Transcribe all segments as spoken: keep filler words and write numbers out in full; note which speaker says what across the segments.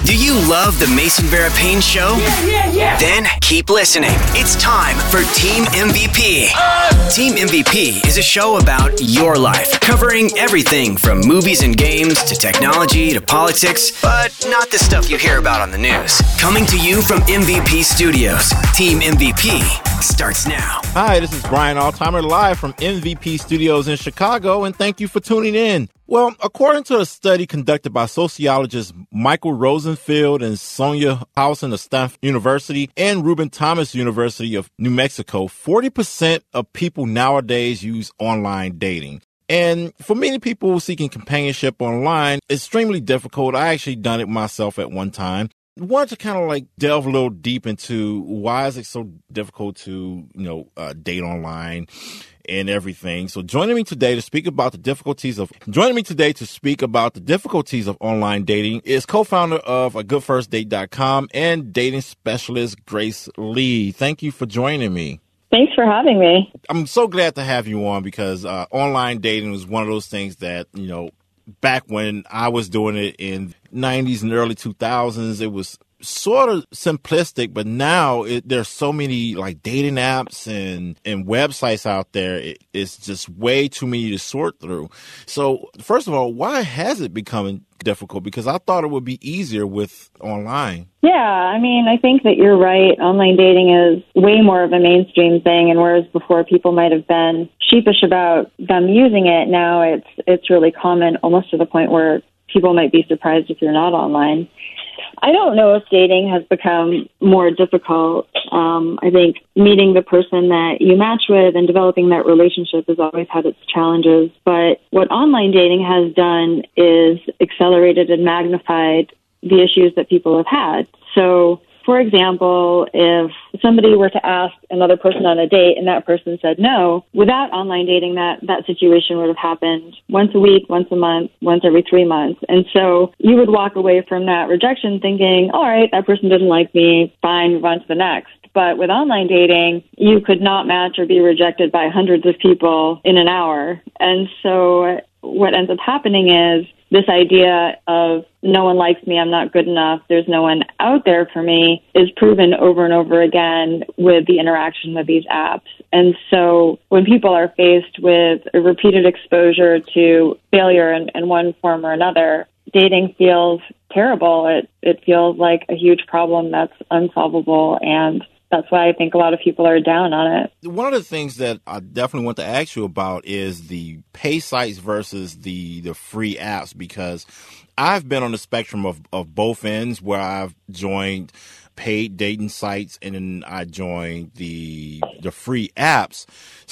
Speaker 1: Do you love the Mason Vera Payne Show?
Speaker 2: Yeah, yeah, yeah.
Speaker 1: Then keep listening. It's time for Team M V P. Uh. Team M V P is a show about your life, covering everything from movies and games to technology to politics, but not the stuff you hear about on the news. Coming to you from M V P Studios, Team M V P starts now.
Speaker 3: Hi, this is Brian Altimer live from M V P Studios in Chicago, and thank you for tuning in. Well, according to a study conducted by sociologists Michael Rosenfield and Sonia Howson of Stanford University and Reuben Thomas University of New Mexico, forty percent of people nowadays use online dating. And for many people seeking companionship online, it's extremely difficult. I actually done it myself at one time. Wanted to kind of like delve a little deep into why is it so difficult to, you know, uh, date online and everything. So joining me today to speak about the difficulties of joining me today to speak about the difficulties of online dating is co-founder of a good first date dot com and dating specialist Grace Lee. Thank you for joining me.
Speaker 4: Thanks for having me.
Speaker 3: I'm so glad to have you on because uh, online dating was one of those things that, you know, back when I was doing it in nineties and early two thousands, it was sort of simplistic, but now it, there's so many like dating apps and, and websites out there. It, it's just way too many to sort through. So first of all, why has it become difficult? Because I thought it would be easier with online.
Speaker 4: Yeah, I mean, I think that you're right. Online dating is way more of a mainstream thing, and whereas before people might have been sheepish about them using it, now it's it's really common, almost to the point where people might be surprised if you're not online. I don't know if dating has become more difficult. Um, I think meeting the person that you match with and developing that relationship has always had its challenges. But what online dating has done is accelerated and magnified the issues that people have had. So, for example, if somebody were to ask another person on a date and that person said no, without online dating, that, that situation would have happened once a week, once a month, once every three months. And so you would walk away from that rejection thinking, all right, that person didn't like me, fine, move on to the next. But with online dating, you could not match or be rejected by hundreds of people in an hour. And so what ends up happening is this idea of no one likes me, I'm not good enough, there's no one out there for me is proven over and over again with the interaction with these apps. And so when people are faced with a repeated exposure to failure in, in one form or another, dating feels terrible. It it feels like a huge problem that's unsolvable, and that's why I think a lot of people are down on it.
Speaker 3: One of the things that I definitely want to ask you about is the pay sites versus the, the free apps, because I've been on the spectrum of, of both ends where I've joined paid dating sites and then I joined the the free apps.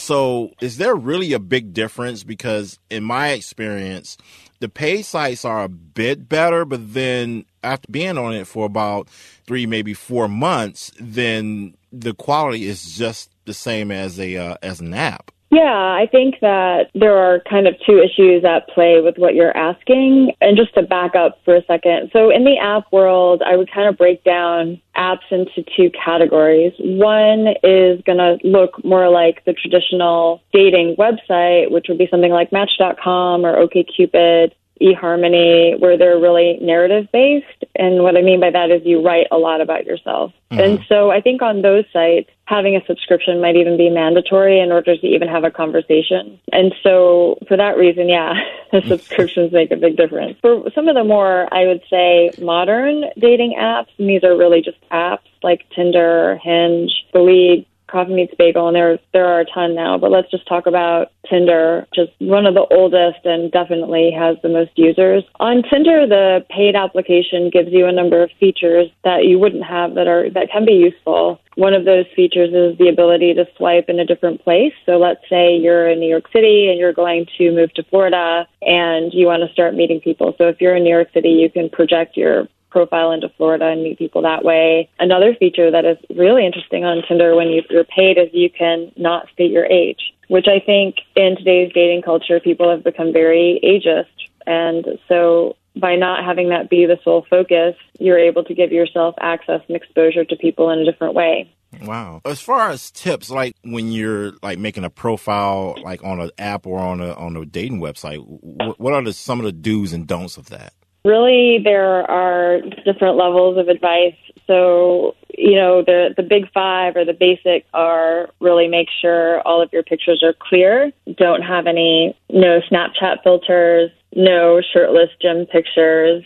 Speaker 3: So is there really a big difference? Because in my experience, the paid sites are a bit better, but then after being on it for about three, maybe four months, then the quality is just the same as a uh, as an app.
Speaker 4: Yeah, I think that there are kind of two issues at play with what you're asking. And just to back up for a second. So in the app world, I would kind of break down apps into two categories. One is going to look more like the traditional dating website, which would be something like Match dot com or OkCupid, eHarmony, where they're really narrative-based. And what I mean by that is you write a lot about yourself. Mm-hmm. And so I think on those sites, having a subscription might even be mandatory in order to even have a conversation. And so for that reason, yeah, the subscriptions make a big difference. For some of the more, I would say, modern dating apps, and these are really just apps like Tinder, Hinge, The League, Coffee Meets Bagel, and there, there are a ton now, but let's just talk about Tinder, just one of the oldest and definitely has the most users. On Tinder, the paid application gives you a number of features that you wouldn't have that are that can be useful. One of those features is the ability to swipe in a different place. So let's say you're in New York City and you're going to move to Florida and you want to start meeting people. So if you're in New York City, you can project your profile into Florida and meet people that way. Another feature that is really interesting on Tinder when you're paid is you can not state your age, which I think in today's dating culture, people have become very ageist. And so by not having that be the sole focus, you're able to give yourself access and exposure to people in a different way.
Speaker 3: Wow. As far as tips, like when you're like making a profile, like on an app or on a on a dating website, what are the, some of the do's and don'ts of that?
Speaker 4: Really, there are different levels of advice. So, you know, the, the big five or the basics are really make sure all of your pictures are clear. Don't have any, no Snapchat filters, no shirtless gym pictures,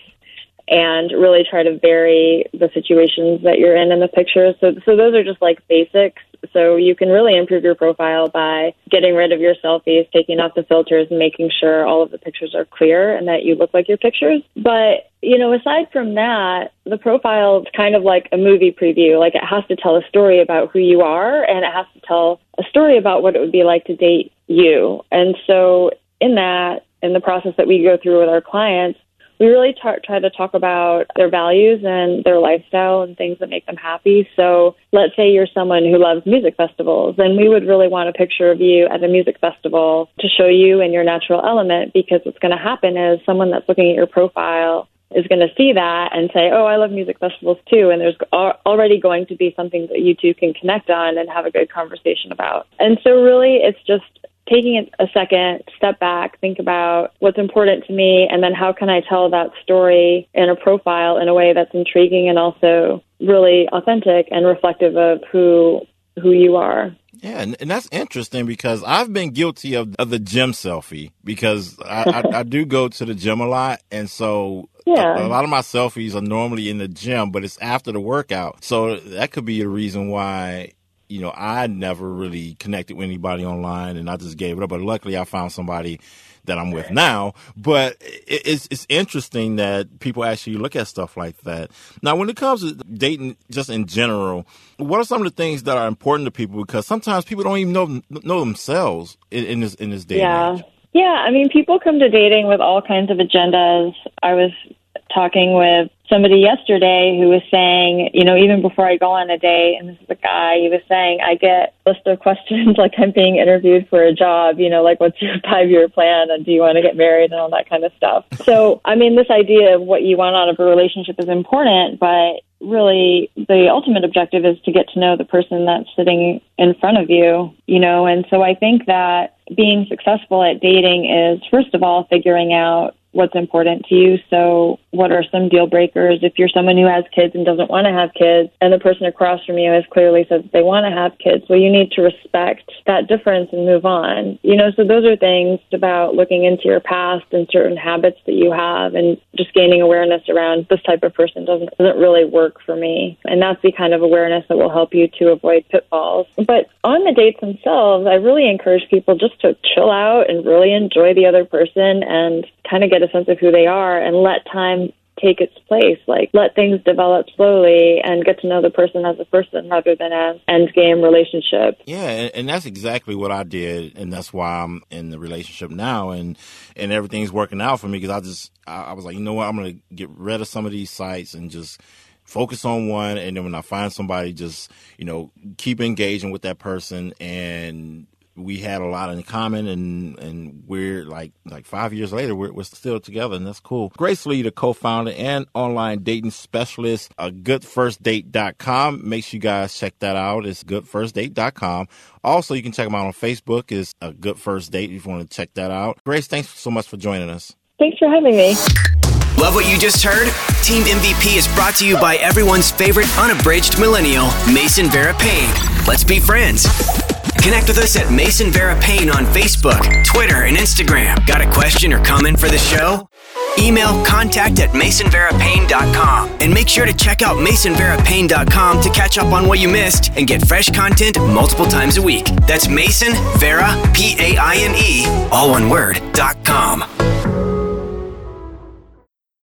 Speaker 4: and really try to vary the situations that you're in in the pictures. So, so those are just like basics. So you can really improve your profile by getting rid of your selfies, taking off the filters, and making sure all of the pictures are clear and that you look like your pictures. But, you know, aside from that, the profile is kind of like a movie preview. Like, it has to tell a story about who you are, and it has to tell a story about what it would be like to date you. And so in that, in the process that we go through with our clients, we really t- try to talk about their values and their lifestyle and things that make them happy. So let's say you're someone who loves music festivals, then we would really want a picture of you at a music festival to show you in your natural element, because what's going to happen is someone that's looking at your profile is going to see that and say, oh, I love music festivals too. And there's al- already going to be something that you two can connect on and have a good conversation about. And so really it's just taking a second, step back, think about what's important to me, and then how can I tell that story in a profile in a way that's intriguing and also really authentic and reflective of who who you are.
Speaker 3: Yeah, and, and that's interesting because I've been guilty of, of the gym selfie because I, I, I do go to the gym a lot. And so
Speaker 4: yeah.
Speaker 3: a, a lot of my selfies are normally in the gym, but it's after the workout. So that could be a reason why, you know, I never really connected with anybody online and I just gave it up. But luckily I found somebody that I'm with now. But it, it's it's interesting that people actually look at stuff like that. Now, when it comes to dating just in general, what are some of the things that are important to people? Because sometimes people don't even know know themselves in, in this in this day
Speaker 4: yeah.
Speaker 3: and age.
Speaker 4: Yeah, I mean, people come to dating with all kinds of agendas. I was talking with somebody yesterday who was saying, you know, even before I go on a date, and this is a guy, he was saying, I get a list of questions like I'm being interviewed for a job, you know, like what's your five-year plan and do you want to get married and all that kind of stuff. So, I mean, this idea of what you want out of a relationship is important, but really the ultimate objective is to get to know the person that's sitting in front of you, you know, and so I think that being successful at dating is, first of all, figuring out what's important to you. So what are some deal breakers? If you're someone who has kids and doesn't want to have kids, and the person across from you has clearly said that they want to have kids, well, you need to respect that difference and move on. You know, so those are things about looking into your past and certain habits that you have and just gaining awareness around this type of person doesn't, doesn't really work for me. And that's the kind of awareness that will help you to avoid pitfalls. But on the dates themselves, I really encourage people just to chill out and really enjoy the other person and kind of get a sense of who they are and let time take its place. Like, let things develop slowly and get to know the person as a person rather than as end game relationship.
Speaker 3: Yeah, and, and that's exactly what I did, and that's why I'm in the relationship now, and and everything's working out for me because I just I, I was like, you know what, I'm gonna get rid of some of these sites and just focus on one, and then when I find somebody, just, you know, keep engaging with that person. And we had a lot in common, and, and we're like like five years later, we're, we're still together, and that's cool. Grace Lee, the co-founder and online dating specialist of good first date dot com. Make sure you guys check that out. It's good first date dot com. Also, you can check them out on Facebook. It's a Good First Date if you want to check that out. Grace, thanks so much for joining us.
Speaker 4: Thanks for having me.
Speaker 1: Love what you just heard? Team M V P is brought to you by everyone's favorite unabridged millennial, Mason Vera Payne. Let's be friends. Connect with us at Mason Vera Payne on Facebook, Twitter, and Instagram. Got a question or comment for the show? Email contact at mason vera payne dot com. And make sure to check out mason vera payne dot com to catch up on what you missed and get fresh content multiple times a week. That's Mason Vera, P A I N E, all one word, dot com.